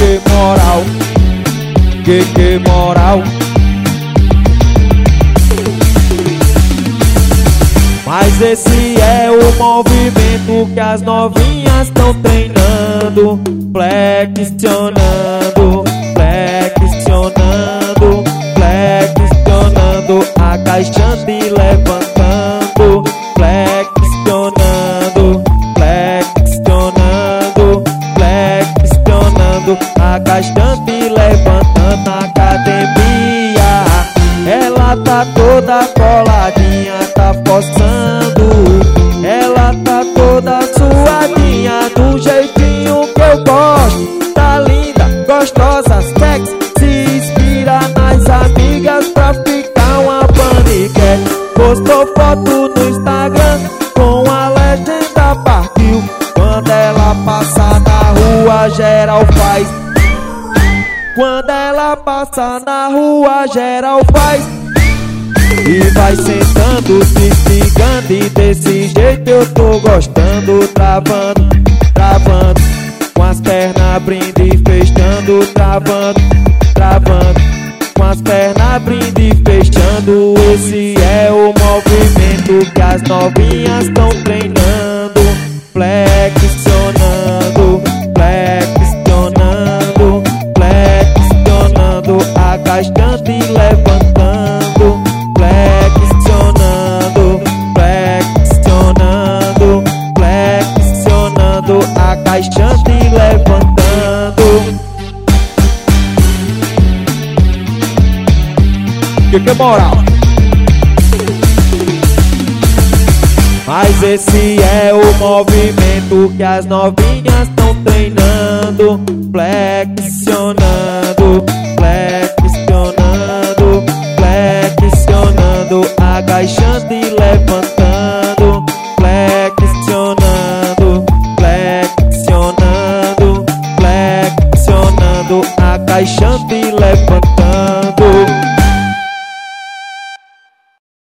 que moral, que moral. Mas esse é o movimento que as novinhas estão treinando, flexionando, flexionando, flexionando, agachando e levantando, flexionando, flexionando, flexionando, agachando e levantando na academia. Ela tá toda coladinha, tá forçando. Ela tá toda suadinha, do jeitinho que eu gosto. Tá linda, gostosa, sexy, se inspira nas amigas pra ficar uma paniquete. Postou foto no Instagram com a legenda partiu. Quando ela passa na rua, geral faz. Quando ela passa na rua, geral faz. E vai sentando, se ligando, e desse jeito eu tô gostando. Travando, travando, com as pernas abrindo e fechando. Travando, travando, com as pernas abrindo e fechando. Esse é o movimento que as novinhas estão treinando, flexionando, flexionando, flexionando, agachando e levantando, flexionando, flexionando, flexionando, agachando e levantando. Que moral. Mas esse é o movimento que as novinhas estão treinando, flexionando, flexionando, flexionando, agachando e levantando, flexionando, flexionando, flexionando, agachando e levantando.